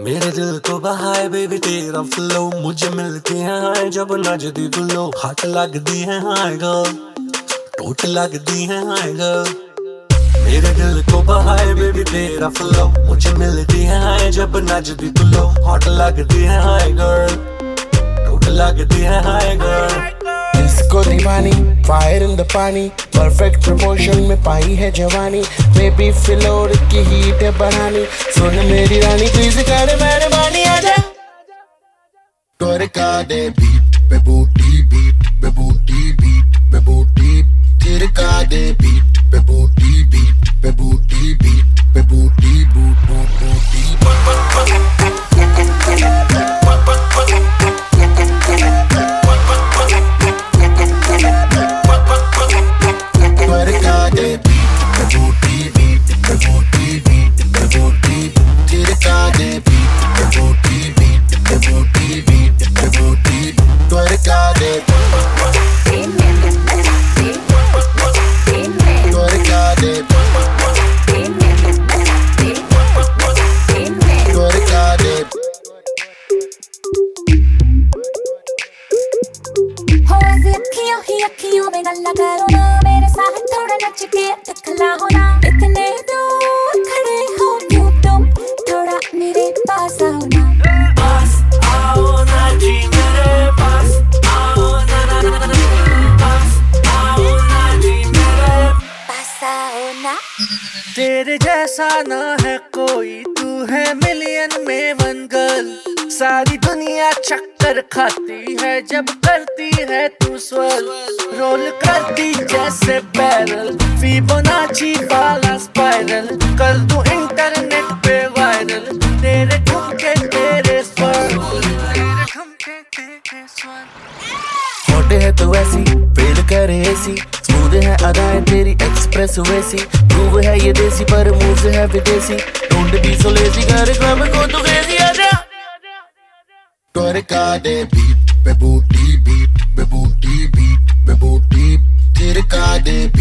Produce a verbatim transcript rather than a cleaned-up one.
मेरे दिल को बहाए बेबी तेरा फ्लो, मुझे मिलती है हाय जब नजदी फ्लो। हाथ लगदी है हाय गर्ल, टोट लगदी है हाय गर्ल। मेरे दिल को बहाए बेबी तेरा फ्लो, मुझे मिलती है हाय जब नजदी फ्लो। हाथ लगदी है हाय गर्ल, टोट लगदी है हाय गर्ल। इसको दीवानी fire in the pani, perfect proportion में पाई है जवानी। बेबी फ्लोर की हीट है बढ़ानी, सुन मेरी रानी प्लीज कर मेरे बानी आजा। टोरका दे बीट पे बूटी, बीट पे बूटी, बीट पे बूटी। तिरका दे बीट पे बूटी, बीट पे बूटी, बीट पे बूटी, बूट बूट बूटी। अखियों में गल्ला करो ना, मेरे साथ थोड़ा नच के दिखला हो ना। इतने दूर खड़े हो क्यों तुम, थोड़ा मेरे पास आओ ना। पास आओ ना जी मेरे पास आओ ना, ना, ना, ना, पास आओ ना जी मेरे पास आओ ना। तेरे जैसा ना है कोई, तू है मिलियन में वन गर्ल। सारी दुनिया चक्कर खाती है जब करती है तू स्वर्ल। रोल करती जैसे बैरल, फिबोनाची वाला स्पाइरल। कर दूं इंटरनेट पे वायरल, तेरे ठुमके तेरे स्वर, तेरे ठुमके तेरे स्वर। होटे है तो ऐसी फेल करे ऐसी, स्मूथ है अदाएं तेरी एक्सप्रेस वैसी। प्रूव है ये देसी पर मूव है विदेशी, डोंट बी सो लेजी कर क्लब को तू क्रेजी आजा। टोरका दे बीट पे बूटी, बीट पे बूटी, बीट पे बूटी। तिरका दे